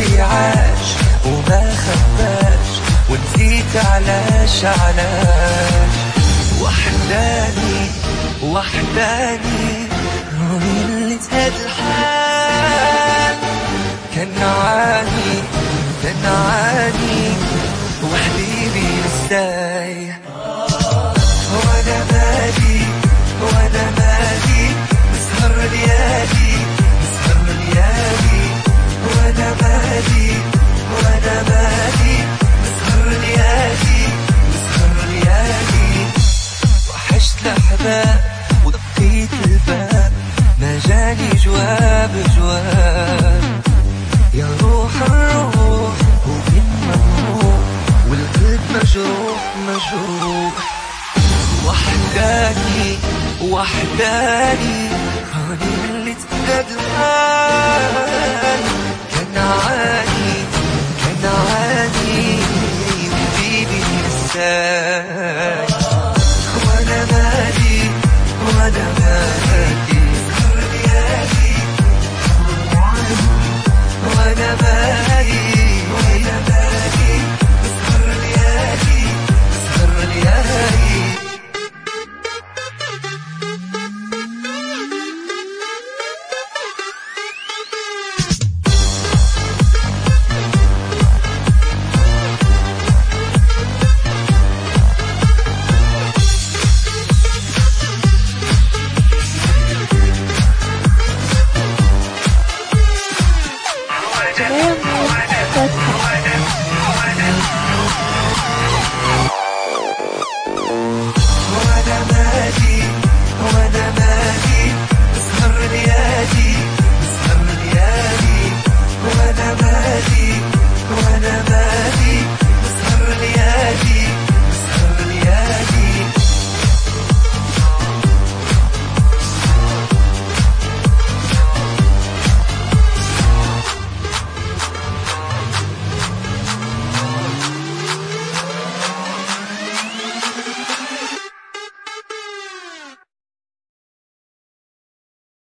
قلبي عاش وما خباش ونسيت علاش وحداني وحداني اللي هاد الحال كان عاني وحبيبي ازاي وانا مالي نسهر ليالي وانا مالي نسهر ليالي وحشت الأحباب ودقيت الباب ما جاني جواب يا روح الروح وين مروح والقلب مجروح وحداني هاني اللي تبدل